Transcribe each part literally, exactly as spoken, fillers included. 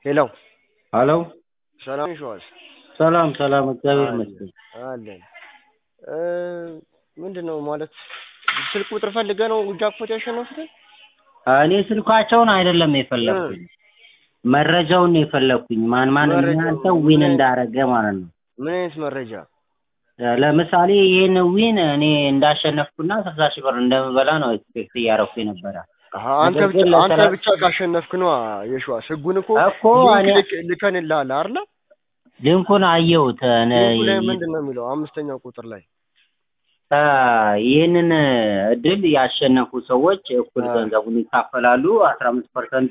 ሄሎ ሄሎ ሰላም ይሽዋል ሰላም ሰላም እግዚአብሔር ይመስገን አለን እ ምንድነው ማለት ስልክ ቁጥር ፈልገህ ነው ጃክፖት ያሸነፍኩት? እኔ ስልካቸውን አይደለም የፈለኩኝ መረጃውን ነው የፈለኩኝ ማን ማን ምን ሰው ዊን እንዳረገ ማለት ነው። ምን አይነት መረጃ? ለምሳሌ ይሄን ዊን እኔ እንዳሸነፍኩና ስልሳ ሺህ ብር እንደምበላ ነው ኤክስፔክት እያረኩ የነበረ። አንተ ብቻ አንተ ብቻ ካሸነፍክ ነው የሽዋስ ህጉን እኮ ሊንክ ልከንልሃል አይደል? ሊንኩን አየሁት እኔ ምንድነው የሚለው አምስተኛው ቁጥር ላይ አ ይሄንን እድል ያሸነፉ ሰዎች እኩል ገንዘቡን ይካፈላሉ አስራ አምስት ፐርሰንት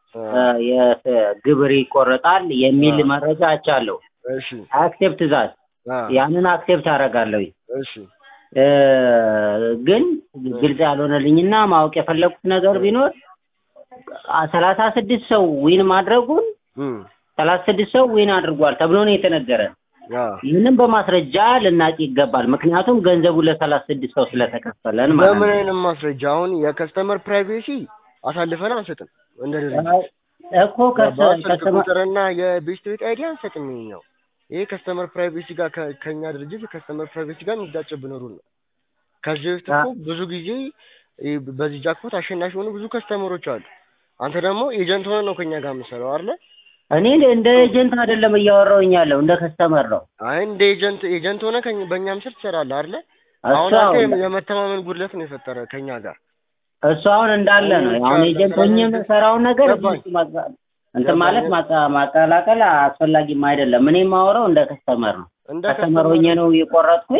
የግብር ይቆረጣል የሚል መረጃ አቻለሁ። እሺ አክሴፕት ዛት ያንን አክሴፕት አደርጋለሁ። እሺ ግን ግልጽ ያልሆነልኝና ማወቅ የፈለኩት ነገር ቢኖር ሰላሳ ስድስት ሰው ዊን ማድረጉን ሰላሳ ስድስት ሰው ዊን አድርጓል ተብሎ ነው የተነገረን። ይሄንን በማስረጃ ልናቅ ይገባል ምክንያቱም ገንዘቡ ለሰላሳ ስድስት ሰው ስለተከፈለን ማለት ነው። በምን አይነት ማስረጃ? አሁን የከስተመር ፕራይቬሲ አሳልፈን አንሰጥም እንደዚህ እኮ ከስተመርና የቤስት ቤት አይዲ አንሰጥም ነው። ይሄ ከስተመር ፕራይቬሲ ጋር ከኛ ድርጅት ከስተመር ፕራይቬሲ ጋር የሚጋጭብን ሩል ነው። ከዚህ በፊት እኮ ብዙ ጊዜ በዚህ ጃክፖት አሸናፊ ሆኑ ብዙ ከስተመሮች አሉ። አንተ ደግሞ ኤጀንት ሆነ ነው ከኛ ጋር የምሰራው አይደል? እኔ እንደ ኤጀንት አይደለም እያወራሁኝ ያለው እንደ ከስተመር ነው። አይ እንደ ኤጀንት ኤጀንት ሆነ ከኛ በእኛም ስር ትሰራለህ አይደል? አሁን አንተ የመተማመን ጉድለት ነው የፈጠረ ከኛ ጋር። እሱ አሁን እንዳለ ነው። አሁን ኤጀንት ሆኜ የምሰራው ነገር እንት ማለት ማቀላቀል አስፈላጊም አይደለም። እኔ የማወራው እንደ ከስተመር ነው። ከስተመር ሆኜ ነው የቆረጥኩኝ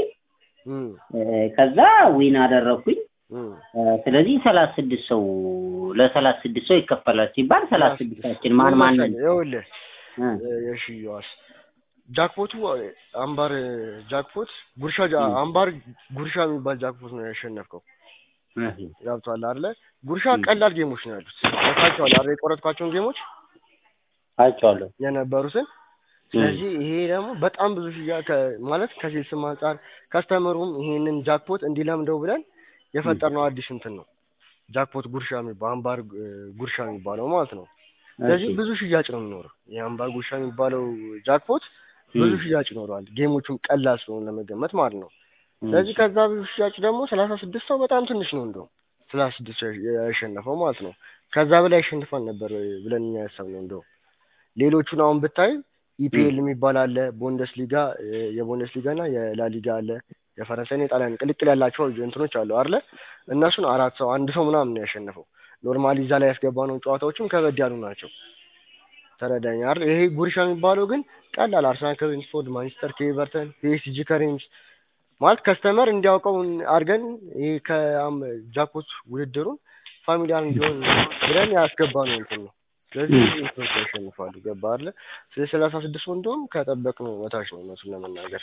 ከዛ ዊን አደረኩኝ። ስለዚህ ሰላሳ ስድስት ሰው ለሰላሳ ስድስት ሰው ይከፈላል ሲባል ሰላሳ ስድስታችን ማን ማን ነው? ይኸውልህ እሺ ይዋስ ጃክፖቱ አምባር ጃክፖት ጉርሻ አምባር ጉርሻ የሚባል ጃክፖት ነው ያሸነፍከው። ያብቷል አይደል? ጉርሻ ቀላል ጌሞች ነው ያሉት። ታውቃቸዋለህ አይደል? የቆረጥኳቸውን ጌሞች አይቻለሁ የነበሩትን። ስለዚህ ይሄ ደግሞ በጣም ብዙ ሽያጭ ማለት ከሴልስም አንፃር ከስተመሩም ይሄንን ጃክፖት እንዲለምደው ብለን የፈጠርነው አዲስ እንትን ነው። ጃክፖት ጉርሻ የሚባለው አምባር ጉርሻ የሚባለው ማለት ነው። ስለዚህ ብዙ ሽያጭ ነው የሚኖረው። የአምባር ጉርሻ የሚባለው ጃክፖት ብዙ ሽያጭ ይኖረዋል። ጌሞቹም ቀላል ስለሆነ ለመገመት ማለት ነው። ስለዚህ ከዛ ብዙ ሽያጭ ደግሞ ሰላሳ ስድስት ሰው በጣም ትንሽ ነው እንደው ሰላሳ ስድስት ያሸነፈው ማለት ነው። ከዛ በላይ ያሸንፋል ነበር ብለን ያሰብነው እንደው ሌሎቹን አሁን ብታይ ኢፒኤል የሚባል አለ፣ ቡንደስሊጋ የቡንደስሊጋና የላሊጋ አለ፣ የፈረንሳይና የጣሊያን ቅልቅል ያላቸው እንትኖች አሉ አይደል? እነሱን አራት ሰው አንድ ሰው ምናምን ነው ያሸነፈው። ኖርማሊ እዛ ላይ ያስገባነው ጨዋታዎችም ከበድ ያሉ ናቸው። ተረዳኝ አይደል? ይሄ ጉርሻ የሚባለው ግን ቀላል አርሰናል ከብሬንትፎርድ፣ ማንቸስተር ከኤቨርተን፣ ፒኤስጂ ከሬንጅ ማለት ከስተመር እንዲያውቀው አድርገን ይሄ ከጃክፖት ውድድሩን ፋሚሊያር እንዲሆን ብለን ያስገባነው እንትን ነው። ስለዚህ ኢንተርኔት ያሸንፋሉ ገባህ አይደል? ስለዚህ ሰላሳ ስድስት ወንዶም ከጠበቅነው በታች ነው እነሱን ለመናገር።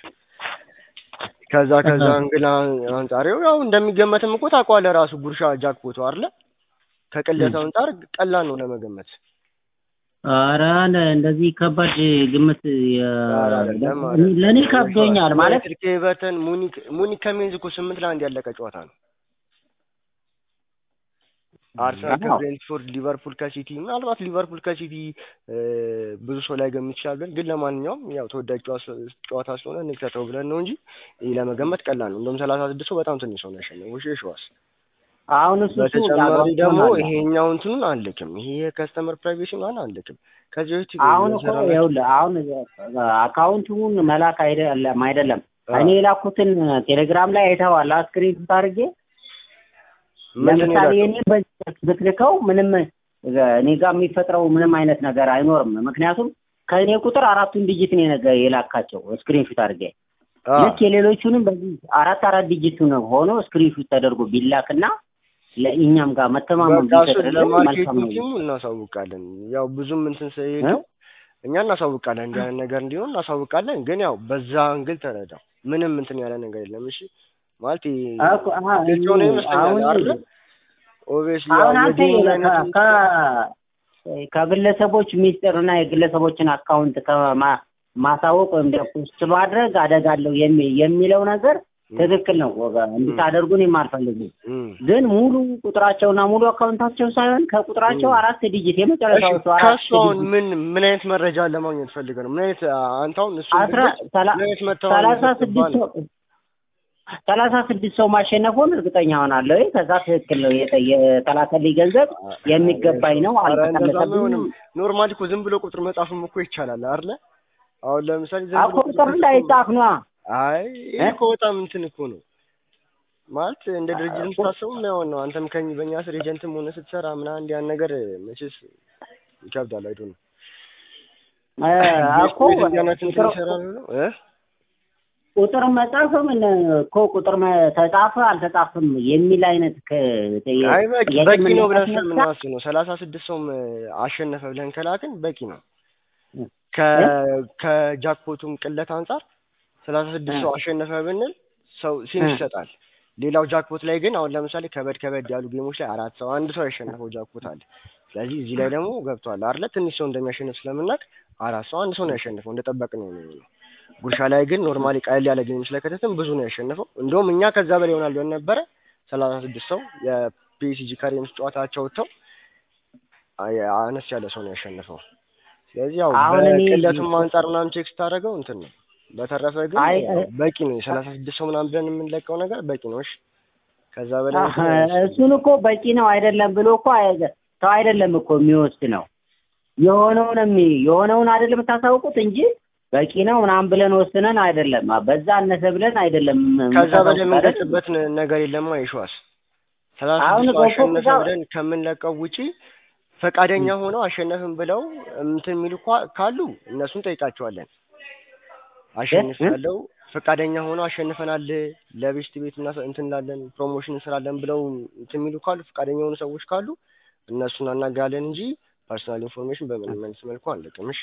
ከዛ ከዛ እንግላ አንጻሪው ያው እንደሚገመትም እኮ ታውቀዋለህ ራሱ ጉርሻ ጃክፖቱ አይደል? ከቅለታው አንጻር ቀላል ነው ለመገመት። ኧረ እንደዚህ ከባድ ግምት ለኔ ከብዶኛል ማለት ኤቨርተን ሙኒክ ሙኒክ ከሜንዝ እኮ ስምንት ለአንድ ያለቀ ጨዋታ ነው። አርሰናል ከብሬንትፎርድ፣ ሊቨርፑል ከሲቲ ምናልባት ሊቨርፑል ከሲቲ ብዙ ሰው ላይ ገምት ይችላል። ግን ለማንኛውም ያው ተወዳጅ ጨዋታ ስለሆነ እንከታተው ብለን ነው እንጂ ይሄ ለመገመት ቀላል ነው። እንደውም ሰላሳ ስድስት ሰው በጣም ትንሽ ነው ያሸነፈው። እሺ እሺዋስ አሁን እሱ በተጨማሪ ደግሞ ይሄኛው እንትኑን አለክም ይሄ የከስተመር ፕራይቬሲ ማለት አለክም ከዚህ ወዲህ አሁን እኮ ይኸውልህ አሁን አካውንቱን መላክ አይደለም አይደለም እኔ የላኩትን ቴሌግራም ላይ አይተዋል ስክሪን ታርጌ ለምሳሌ እኔ በትልከው ምንም እኔ ጋር የሚፈጥረው ምንም አይነት ነገር አይኖርም። ምክንያቱም ከኔ ቁጥር አራቱን ዲጂት ነው ነገር የላካቸው ስክሪንሾት አድርጌ ልክ የሌሎቹንም በዚህ አራት አራት ዲጂት ነው ሆኖ ስክሪንሾት ተደርጎ ቢላክና ለእኛም ጋር መተማመን ቢፈጥርልን መልካም ነው። እናሳውቃለን። ያው ብዙም እንትን ሰይየው እኛ እናሳውቃለን እንዲህ አይነት ነገር እንዲሆን እናሳውቃለን። ግን ያው በዛ አንግል ተረዳው ምንም እንትን ያለ ነገር የለም። እሺ ማለት አቁ አሁን ኦብቪየስሊ ከግለሰቦች ሚስጥርና የግለሰቦችን አካውንት ማሳወቅ ወይም ደግሞ ፖስት ማድረግ አደጋለው የሚለው ነገር ትክክል ነው ወጋ እንድታደርጉን የማልፈልጉ ግን ሙሉ ቁጥራቸውና ሙሉ አካውንታቸው ሳይሆን ከቁጥራቸው አራት ዲጂት የመጨረሻው አራት ከሷን ምን ምን አይነት መረጃ ለማግኘት ፈልገው ነው? ምን አይነት አንታውን እሱ ሰላሳ ስድስት ሰው ማሸነፉን እርግጠኛ ሆናለሁ። ከዛ ትክክል ነው የተላከልኝ ገንዘብ የሚገባኝ ነው አልተቀነሰብኝም። ኖርማሊ እኮ ዝም ብሎ ቁጥር መጻፍም እኮ ይቻላል አይደል? አሁን ለምሳሌ ዝም ብሎ ቁጥር እንዳይጻፍ ነው። አይ እኮ በጣም እንትን እኮ ነው ማለት እንደ ድርጅትም ታስቡ ነው ነው አንተም ከኝ በእኛ ስር ኤጀንትም ሆነ ስትሰራ ምናምን እንዲህ ያን ነገር መቼስ ይከብዳል አይደል? አኮ ቁጥር መጻፍ ምን እኮ ቁጥር ተጻፈ አልተጻፈም የሚል አይነት አይ በቂ ነው ብለን ስለምናስብ ነው። ሰላሳ ስድስት ሰው አሸነፈ ብለን ከላክን በቂ ነው። ከ ከጃክፖቱም ቅለት አንፃር ሰላሳ ስድስት ሰው አሸነፈ ብንል ሰው ሲን ይሰጣል። ሌላው ጃክፖት ላይ ግን አሁን ለምሳሌ ከበድ ከበድ ያሉ ጌሞች ላይ አራት ሰው አንድ ሰው ያሸነፈው ጃክፖት አለ። ስለዚህ እዚህ ላይ ደግሞ ገብቷል አይደል? ትንሽ ሰው እንደሚያሸንፍ ስለምናቅ አራት ሰው አንድ ሰው ነው ያሸነፈው እንደጠበቅነው ነው። ጉርሻ ላይ ግን ኖርማሊ ቀለል ያለ ጌሞች ላይ ከተተም ብዙ ነው ያሸነፈው። እንደውም እኛ ከዛ በላይ ይሆናል ብለን ነበረ። ሰላሳ ስድስት ሰው የፒኤስጂ ካሬንስ ጨዋታቸው ወጥተው አነስ ያለ ሰው ነው ያሸነፈው። ስለዚህ ያው በቅለቱም አንፃር ምናምን ቼክ ስታደርገው እንትን ነው። በተረፈ ግን በቂ ነው። ሰላሳ ስድስት ሰው ምናምን ብለን የምንለቀው ነገር በቂ ነው። እሺ ከዛ በላይ እሱን እኮ በቂ ነው አይደለም ብሎ እኮ ሰው አይደለም እኮ የሚወስነው የሆነውን የሆነውን አይደለም ታሳውቁት እንጂ በቂ ነው ምናምን ብለን ወስነን አይደለም። በዛ አነሰ ብለን አይደለም። ከዛ በላይ የምንገጽበት ነገር የለም። አይሽዋስ ሰላሳ ስድስት አሸነፈ ብለን ከምንለቀው ውጪ ፈቃደኛ ሆነው አሸነፍን ብለው እንትን የሚሉ ካሉ እነሱን ጠይቃቸዋለን። አሸንፍ ያለው ፈቃደኛ ሆነው አሸንፈናል ለቤስት ቤት እና እንትን ላለን ፕሮሞሽን እንሰራለን ብለው እንትን የሚሉ ካሉ ፈቃደኛ ሆኑ ሰዎች ካሉ እነሱን አናጋለን እንጂ ፐርሰናል ኢንፎርሜሽን በምን መልስ መልኩ አንለቅምሽ።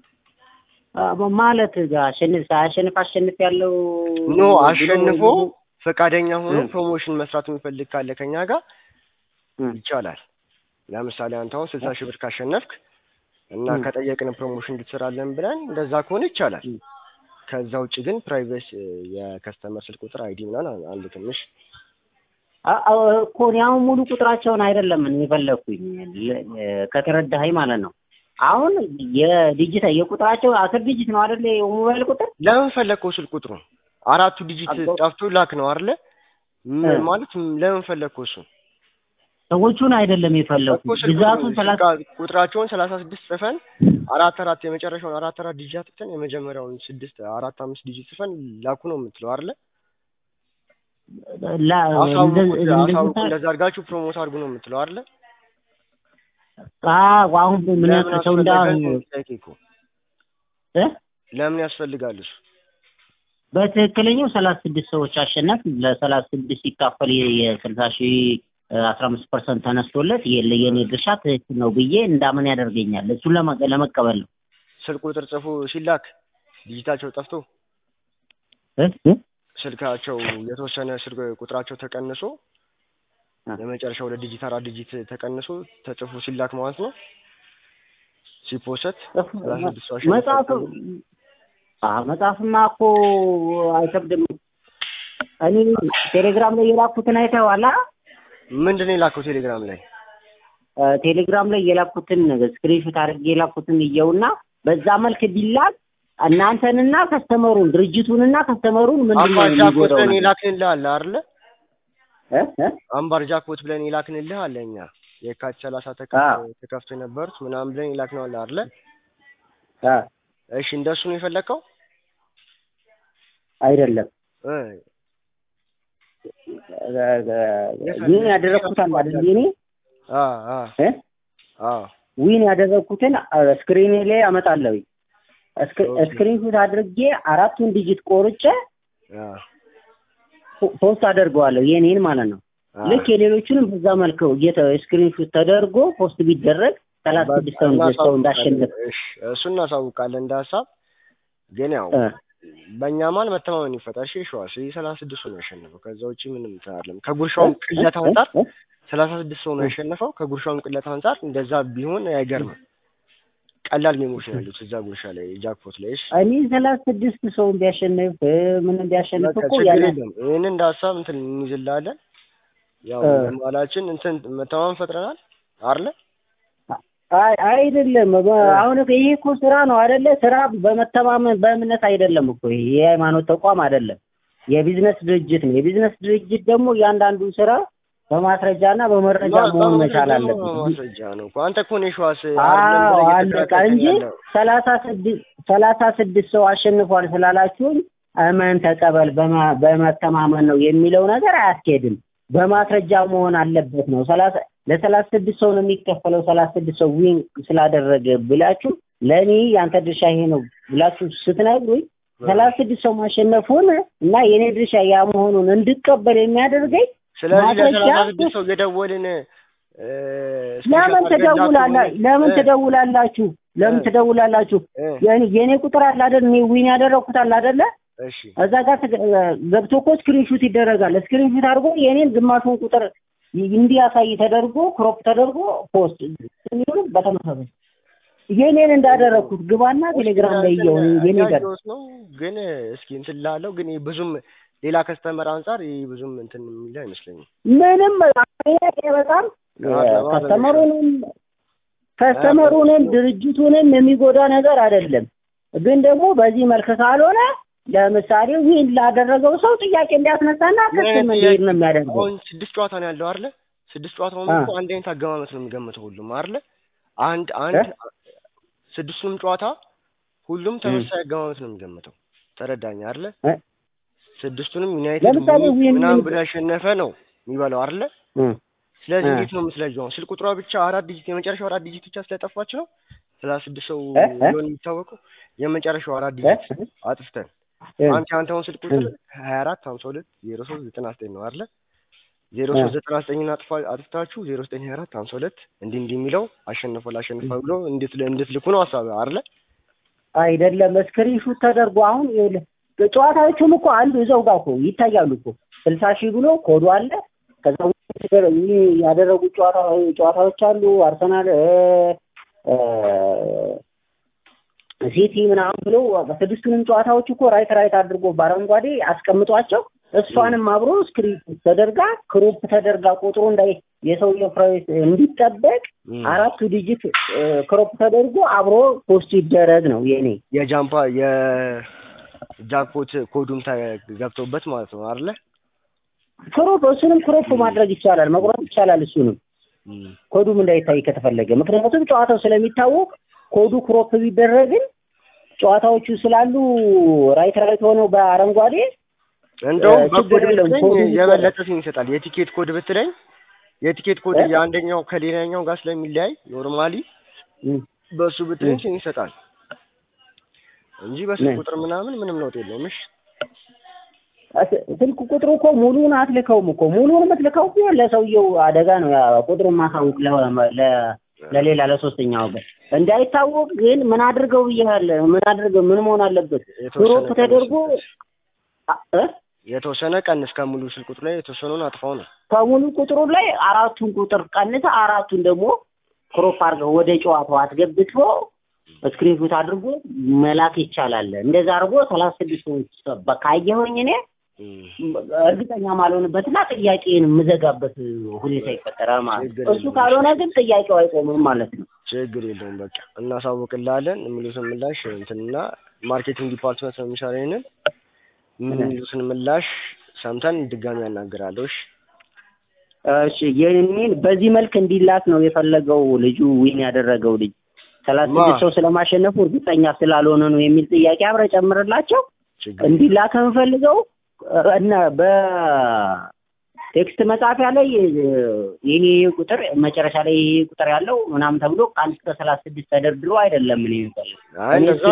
ማለት አሸንፍ አሸንፍ አሸንፍ ያለው ኖ አሸንፎ ፈቃደኛ ሆኖ ፕሮሞሽን መስራት የሚፈልግ ካለ ከኛ ጋር ይቻላል። ለምሳሌ አንተ አሁን ስልሳ ሺህ ብር ካሸነፍክ እና ከጠየቅን ፕሮሞሽን እንድትሰራለን ብለን እንደዛ ከሆነ ይቻላል። ከዛ ውጪ ግን ፕራይቬሲ የከስተመር ስልክ ቁጥር አይዲ ምናምን አንድ ትንሽ አዎ እኮ ያው ሙሉ ቁጥራቸውን አይደለም የፈለኩኝ ከተረዳኸኝ ማለት ነው። አሁን የዲጂታል የቁጥራቸው አስር ዲጂት ነው አይደል? የሞባይል ቁጥር ለምን ፈለከው? ስልክ ቁጥሩ አራቱ ዲጂት ጠፍቶ ላክ ነው አይደል? ማለት ለምን ፈለከው? እሱ ሰዎቹን አይደለም የፈለኩት ብዛቱን ሰላሳ ቁጥራቸውን ሰላሳ ስድስት ጽፈን አራት አራት የመጨረሻውን አራት አራት ዲጂት ጽፈን የመጀመሪያውን ስድስት አራት አምስት ዲጂት ጽፈን ላኩ ነው የምትለው አይደል? ላ አሳውቁ እንደዛ አድርጋችሁ ፕሮሞት አድርጉ ነው የምትለው አይደል? አዎ አሁን ምን ሰው እንዳው እ ለምን ያስፈልጋል እሱ? በትክክለኛው ሰላሳ ስድስት ሰዎች አሸነፍ ለሰላሳ ስድስት ሲካፈል የስልሳ ሺህ አስራ አምስት ፐርሰንት ተነስቶለት የኔ ድርሻ ትክክል ነው ብዬ እንዳምን ያደርገኛል። እሱን ለመቀበል ነው። ስልክ ቁጥር ጽፎ ሲላክ ዲጂታቸው ጠፍቶ እ ስልካቸው የተወሰነ ስልክ ቁጥራቸው ተቀንሶ የመጨረሻው ሁለት ዲጂት አራት ዲጂት ተቀንሶ ተጽፎ ሲላክ ማለት ነው። ሲፖስት መጽሐፍ አ መጽሐፍማ እኮ አይከብድም። እኔ ቴሌግራም ላይ የላኩትን አይተኸዋል? ምንድነው የላኩት ቴሌግራም ላይ? ቴሌግራም ላይ የላኩትን ስክሪንሾት አድርጌ የላኩትን ይየውና በዛ መልክ ቢላክ እናንተንና ከስተመሩን ድርጅቱንና ከስተመሩን ምንድነው የሚጎዳው? አምባር ይላክልህ አለ አይደል? እ እ አምባር ጃክፖት ብለን ይላክልህ አለኛ የካቲት ሰላሳ ተከፍቶ የነበሩት ምናምን ብለን ይላክነው አለ አይደል? አ እሺ እንደሱ ነው የፈለከው? አይደለም እ ዊን ያደረኩትን አይደል እኔ አ አ እ አ ዊን ያደረኩትን ስክሪን ላይ አመጣለሁ። ስክሪንሾት አድርጌ አራቱን ዲጂት ቆርጬ አ ፖስት አደርገዋለሁ የኔን ማለት ነው። ልክ የሌሎቹንም በዛ መልኩ ስክሪንሾት ተደርጎ ፖስት ቢደረግ ሰላሳ ስድስት ሰው እንዳሸነፈ እሱን እናሳውቃለን። እንዳሳብ ግን ያው በእኛ ማን መተማመን ይፈጠር? እሺ ሸዋስ ሰላሳ ስድስት ሰው ነው ያሸነፈው። ከዛ ውጪ ምንም አይደለም። ከጉርሻውም ቅለት አንፃር ሰላሳ ስድስት ሰው ነው ያሸነፈው። ከጉርሻውም ቅለት አንፃር እንደዛ ቢሆን አይገርምም። ቀላል ጌሞች ነው ያሉት እዛ ጉርሻ ላይ ጃክፖት ላይ። እሺ እኔ ሰላሳ ስድስት ሰው ቢያሸንፍ ምን ቢያሸንፍ እኮ ያለ ይሄን እንደ ሀሳብ እንትን እንይዝላለን። ያው ለማላችን እንትን መተማመን ፈጥረናል አይደለ? አይ አይደለም። አሁን ይሄ እኮ ስራ ነው አይደለ? ስራ በመተማመን በእምነት አይደለም እኮ ይሄ የሃይማኖት ተቋም አይደለም፣ የቢዝነስ ድርጅት ነው። የቢዝነስ ድርጅት ደግሞ እያንዳንዱ ስራ በማስረጃና በመረጃ መሆን መቻል አለበት። ማስረጃ ነው እኮ አንተ እኮ ነሽ ዋስ አዎ አለቃ እንጂ ሰላሳ ስድስት ሰላሳ ስድስት ሰው አሸንፏል ስላላችሁኝ አመን ተቀበል በመተማመን ነው የሚለው ነገር አያስኬድም። በማስረጃ መሆን አለበት ነው። ሰላሳ ለሰላሳ ስድስት ሰው ነው የሚከፈለው። ሰላሳ ስድስት ሰው ዊን ስላደረገ ብላችሁ ለኔ ያንተ ድርሻ ይሄ ነው ብላችሁ ስትነግሩኝ ሰላሳ ስድስት ሰው ማሸነፉን እና የኔ ድርሻ ያ መሆኑን እንድቀበል የሚያደርገኝ ስለዚህ ለሰላሳ ስድስት ሰው የደወልን ለምን ትደውላላችሁ? ለምን ትደውላላችሁ? ለምን ትደውላላችሁ? የኔ የኔ ቁጥር አለ አይደል? እኔ ዊን ያደረኩት አለ አይደለ? እሺ እዛ ጋር ገብቶ እኮ ስክሪንሾት ይደረጋል። ስክሪንሾት አድርጎ የኔን ግማሹን ቁጥር እንዲያሳይ ተደርጎ ክሮፕ ተደርጎ ፖስት የሚሆን በተመሳሳይ የኔን እንዳደረኩት ግባና ቴሌግራም ላይ ይየው የኔ ጋር ነው። ግን እስኪ እንትን ላለው ግን ብዙም ሌላ ከስተመር አንፃር ብዙም እንትን የሚል አይመስለኝም። ምንም ይሄ በጣም ከስተመሩንም ከስተመሩንም ድርጅቱንም የሚጎዳ ነገር አይደለም። ግን ደግሞ በዚህ መልክ ካልሆነ ለምሳሌ ዊን ላደረገው ሰው ጥያቄ እንዲያስነሳና ከስም እንዲሄድ ነው የሚያደርገው። አሁን ስድስት ጨዋታ ነው ያለው አይደለ? ስድስት ጨዋታውን እኮ አንድ አይነት አገማመት ነው የሚገምተው ሁሉም አይደለ? አንድ አንድ ስድስቱም ጨዋታ ሁሉም ተመሳሳይ አገማመት ነው የሚገምተው። ተረዳኝ አይደለ? ስድስቱንም ዩናይትድ ምናምን ብሎ ያሸነፈ ነው የሚባለው አይደለ? ስለዚህ እንዴት ነው የምትለየው? ስልክ ቁጥሯ ብቻ አራት ዲጂት የመጨረሻው አራት ዲጂት ብቻ ስለጠፋች ነው ሰላሳ ስድስት ሰው ሊሆን የሚታወቀው። የመጨረሻው አራት ዲጂት አጥፍተን አንተ አንተውን ስልክ ቁጥር ሀያ አራት ሃምሳ ሁለት ዜሮ ሶስት ዘጠና ዘጠኝ ነው አይደለ? ዜሮ ሶስት ዘጠና ዘጠኝ አጥፋ አጥፍታችሁ ዜሮ ዘጠኝ ሀያ አራት ሃምሳ ሁለት እንዲህ እንዲህ የሚለው አሸነፈው ላሸነፈው ብሎ እንዴት እንድትልኩ ነው ሐሳብ አይደለ? አይደለም ስክሪንሾት ተደርጎ አሁን ይኸውልህ ጨዋታዎቹም እኮ አንዱ እዛው ጋር እኮ ይታያሉ እኮ ስልሳ ሺህ ብሎ ኮዱ አለ። ከዛ ያደረጉ ጨዋታ ጨዋታዎች አሉ። አርሰናል ሲቲ ምናምን ብሎ ስድስቱንም ጨዋታዎች እኮ ራይት ራይት አድርጎ በአረንጓዴ አስቀምጧቸው እሷንም አብሮ ስክሪፕት ተደርጋ ክሮፕ ተደርጋ ቁጥሩ እንዳይ የሰውየው ፕራይስ እንዲጠበቅ አራቱ ዲጂት ክሮፕ ተደርጎ አብሮ ፖስት ይደረግ ነው የኔ የጃምፓ የጃክፖት ኮዱም ገብቶበት ማለት ነው አይደለ? ክሮፕ እሱንም ክሮፕ ማድረግ ይቻላል፣ መቁረጥ ይቻላል። እሱንም ኮዱም እንዳይታይ ከተፈለገ ምክንያቱም ጨዋታው ስለሚታወቅ ኮዱ ክሮፕ ቢደረግን ጨዋታዎቹ ስላሉ ራይት ራይት ሆኖ በአረንጓዴ እንደውም በኮድ ብትለኝ የበለጠ ሲን ይሰጣል። የቲኬት ኮድ ብትለኝ የቲኬት ኮድ የአንደኛው ከሌላኛው ጋር ስለሚለያይ ኖርማሊ በሱ ብትለኝ ሲን ይሰጣል እንጂ በሱ ቁጥር ምናምን ምንም ለውጥ የለውም። እሺ ስልክ ቁጥሩ እኮ ሙሉውን አትልከውም እኮ ሙሉውን የምትልከው እኮ ለሰውየው አደጋ ነው። ያ ቁጥሩን ማሳወቅ ለሌላ ለሶስተኛው ወገን እንዳይታወቅ ግን ምን አድርገው ብያለሁ። ምን አድርገው ምን መሆን አለበት? ክሮፕ ተደርጎ እ የተወሰነ ቀንስ ከሙሉ ስልክ ቁጥሩ ላይ የተወሰነውን አጥፋው ነው። ከሙሉ ቁጥሩ ላይ አራቱን ቁጥር ቀንሰ አራቱን ደግሞ ክሮፕ አድርገው ወደ ጨዋታው አስገብቶ ስክሪንሾት አድርጎ መላክ ይቻላል። እንደዛ አድርጎ ሰላሳ ስድስት ሰው በካየሁኝ እኔ እርግጠኛ ማልሆንበትና ጥያቄን ምዘጋበት ሁኔታ ይፈጠራል ማለት ነው። እሱ ካልሆነ ግን ጥያቄው አይቆምም ማለት ነው። ችግር የለውም በቃ እናሳውቅልሃለን። የሚሉትን ምላሽ እንትና ማርኬቲንግ ዲፓርትመንት ነው የሚሰራው። ይሄንን የሚሉትን ምላሽ ሰምተን ድጋሚ ያናግራለሁ። እሺ እሺ የኔን በዚህ መልክ እንዲላክ ነው የፈለገው ልጁ ዊን ያደረገው ልጅ ሰላሳ ስድስት ሰው ስለማሸነፉ እርግጠኛ ስላልሆነ ነው የሚል ጥያቄ አብረ ጨምርላቸው እንዲላክ እንፈልገው እና በቴክስት መጻፊያ ላይ ይሄ ቁጥር መጨረሻ ላይ ይሄ ቁጥር ያለው ምናምን ተብሎ ቃል እስከ ሰላሳ ስድስት ተደርድሮ አይደለም ምን ይፈልግ አይ እንደዛ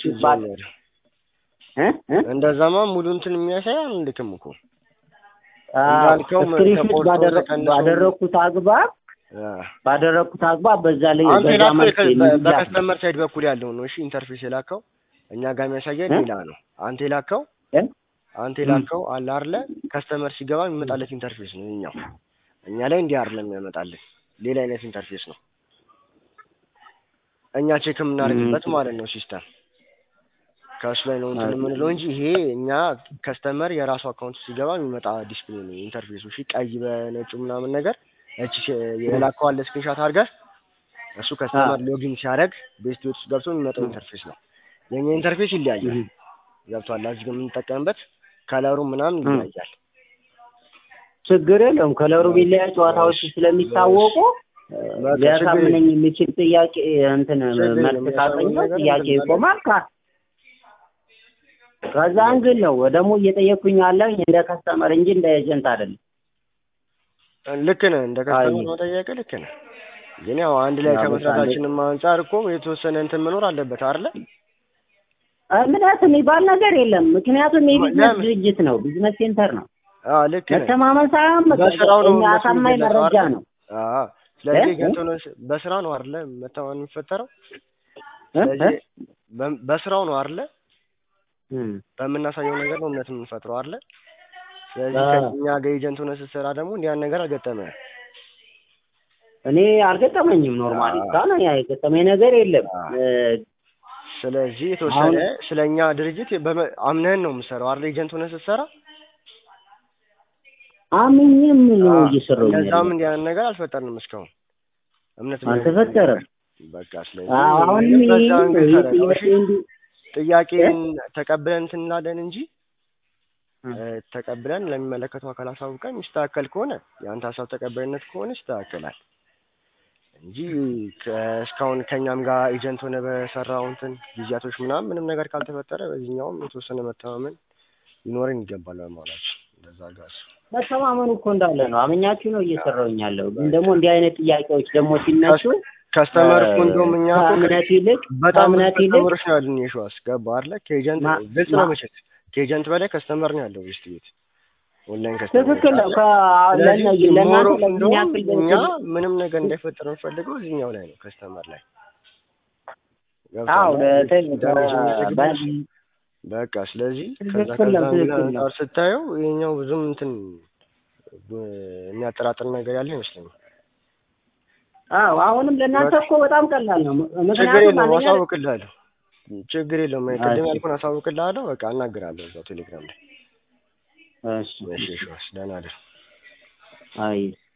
እ እንደዛማ ሙሉ እንትን የሚያሳይ አንልክም እኮ እንዳልከው ስክሪንሾት ባደረኩት አግባብ ባደረኩት አግባብ በዛ ላይ በዛ መልክ በከስተመር ሳይድ በኩል ያለው ነው። እሺ ኢንተርፌስ የላከው እኛ ጋር የሚያሳየን ሌላ ነው። አንተ የላከው አንተ የላከው አለ አይደለ? ከስተመር ሲገባ የሚመጣለት ኢንተርፌስ ነው እኛው እኛ ላይ እንዲህ አይደለም የሚያመጣልን ሌላ አይነት ኢንተርፌስ ነው። እኛ ቼክ የምናደርግበት ማለት ነው ሲስተም ከእሱ ላይ ነው እንትን የምንለው እንጂ ይሄ እኛ ከስተመር የራሱ አካውንት ሲገባ የሚመጣ ዲስፕሌይ ነው ኢንተርፌሱ። እሺ ቀይ በነጩ ምናምን ነገር እቺ የላከው አለ ስክሪንሾት አድርገህ እሱ ከስተመር ሎጊን ሲያደርግ ቤስት ውስጥ ገብቶ የሚመጣው ኢንተርፌስ ነው። የኛ ኢንተርፌስ ይለያያል። ገብቷል። እዚህ ግን የምንጠቀምበት ከለሩ ምናምን ይለያያል። ችግር የለውም። ከለሩ ቢለያይ ጨዋታዎች ስለሚታወቁ ሊያሳምነኝ የሚችል ጥያቄ እንትን መልስ ካገኘሁ ጥያቄ ይቆማል። ከዛ አንግል ነው ደግሞ እየጠየኩኝ ያለው እንደ ከስተመር እንጂ እንደ ኤጀንት አይደለም። ልክ ነህ። እንደ ከስተመር ነው ጠያቄ ልክ ነህ። ግን ያው አንድ ላይ ከመስራታችንም አንፃር እኮ የተወሰነ እንትን መኖር አለበት አይደል? እምነት የሚባል ነገር የለም። ምክንያቱም የቢዝነስ ድርጅት ነው፣ ቢዝነስ ሴንተር ነው። አዎ ልክ ነህ። መተማመን ሳይሆን በስራው ነው አሳማኝ መረጃ ነው። አዎ ስለዚህ ገንዘብ በስራው ነው አይደል መተማመን የሚፈጠረው? ስለዚህ በስራው ነው አይደል? በምናሳየው ነገር ነው እምነት የምንፈጥረው አይደል? ስለዚህ ከኛ ጋር ኤጀንት ሆነህ ስትሰራ ደግሞ እንዲያን ነገር አልገጠመህም? እኔ አልገጠመኝም። ኖርማሊ ታና ያ የገጠመኝ ነገር የለም። ስለዚህ የተወሰነ ስለኛ ድርጅት አምነን ነው የምሰራው አይደል? ኤጀንት ሆነህ ስትሰራ አምኜም ነው እየሰራው ያለው። ለዛም እንዲያን ነገር አልፈጠርንም እስካሁን እምነት አልተፈጠረም። በቃ ስለዚህ አሁን ጥያቄን ተቀብለን እንትን እንላለን እንጂ ተቀብለን ለሚመለከተው አካል አሳውቀን የሚስተካከል ከሆነ የአንተ ሀሳብ ተቀባይነት ከሆነ ይስተካከላል እንጂ እስካሁን ከኛም ጋር ኤጀንት ሆነ በሰራው እንትን ጊዜያቶች ምናምን ምንም ነገር ካልተፈጠረ በዚህኛውም የተወሰነ መተማመን ሊኖረን ይገባል ማለት ነው። እንደዛ ጋር መተማመኑ እኮ እንዳለ ነው። አመኛችሁ ነው እየሰራውኝ ያለው። ግን ደግሞ እንዲህ አይነት ጥያቄዎች ደግሞ ሲነሱ ከስተመር እኮ እንደውም እኛ እኮ ከእምነት ይልቅ በጣም ከእምነት ይልቅ ከስተመሮች ነው ያሉን። የሸዋስ ገባህ አይደል? ከኤጀንት ግልጽ ነው መቼም ከኤጀንት በላይ ከስተመር ነው ያለው ውስጥ ቤት ኦንላይን ከስተመር ትክክል ነው። ከለና ለናንተ ለኛ ያክል እኛ ምንም ነገር እንዳይፈጠር እንፈልገው እዚህኛው ላይ ነው ከስተመር ላይ አዎ በቃ ስለዚህ ከዛ ከዛ ስታየው ይሄኛው ብዙም እንትን የሚያጠራጥር ነገር ያለ ይመስለኛል። አዎ አሁንም ለእናንተ እኮ በጣም ቀላል ነው። ምክንያቱም አሳውቅልሃለሁ ችግር የለውም። ቅድም ያልኩህን አሳውቅልሃለሁ። በቃ አናግራለሁ እዛው ቴሌግራም ላይ። እሺ እሺ እሺ ደህና አይደል? አይ